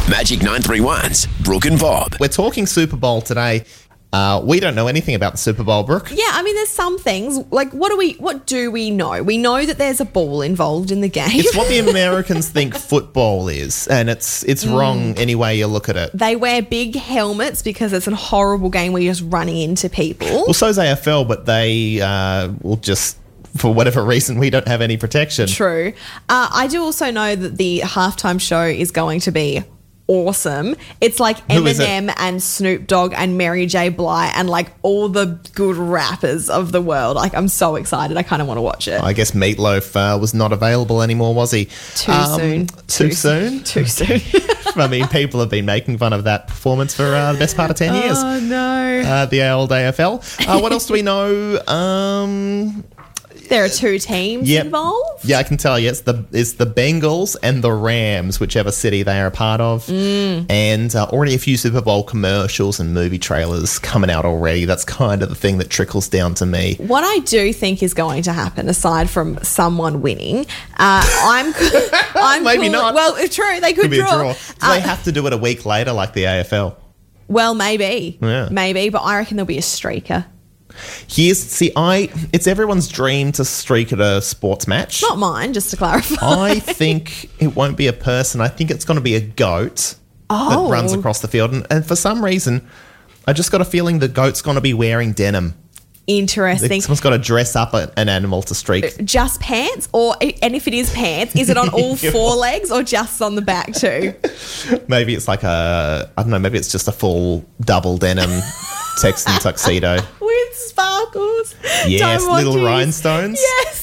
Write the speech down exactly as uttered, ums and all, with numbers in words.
Magic nine three one's Brooke and Bob. We're talking Super Bowl today. Uh, we don't know anything about the Super Bowl, Brooke. Yeah, I mean, there's some things. Like, what do we what do we know? We know that there's a ball involved in the game. It's what the Americans think football is, and it's it's mm. wrong any way you look at it. They wear big helmets because it's a horrible game where you're just running into people. Well, so's A F L, but they uh, will just... For whatever reason, we don't have any protection. True. Uh, I do also know that the halftime show is going to be awesome. It's like Eminem and Snoop Dogg and Mary J. Blige and like all the good rappers of the world. Like, I'm so excited. I kind of want to watch it. I guess Meatloaf uh, was not available anymore, was he? Too um, soon. Too, Too soon? Too soon. I mean, people have been making fun of that performance for uh, the best part of ten years. Oh, no. Uh, the old A F L. Uh, what else do we know? Um... There are two teams yep. involved. Yeah, I can tell you. It's the it's the Bengals and the Rams, whichever city they are a part of. Mm. And uh, already a few Super Bowl commercials and movie trailers coming out already. That's kind of the thing that trickles down to me. What I do think is going to happen, aside from someone winning, uh, I'm I'm maybe cool- not. Well, true, they could, Could be draw. a draw. Do Uh, they have to do it a week later like the A F L? Well, maybe, Yeah. maybe, but I reckon there'll be a streaker. Here's see, I it's everyone's dream to streak at a sports match. Not mine, just to clarify. I think it won't be a person. I think it's going to be a goat Oh. that runs across the field. And, and for some reason, I just got a feeling the goat's going to be wearing denim. Interesting. Someone's got to dress up a, an animal to streak. Just pants, or and if it is pants, is it on all four legs or just on the back too? Maybe it's like a, I don't know, maybe it's just a full double denim Texan tuxedo. With sparkles. Yes, Don't want little to use- rhinestones. Yes.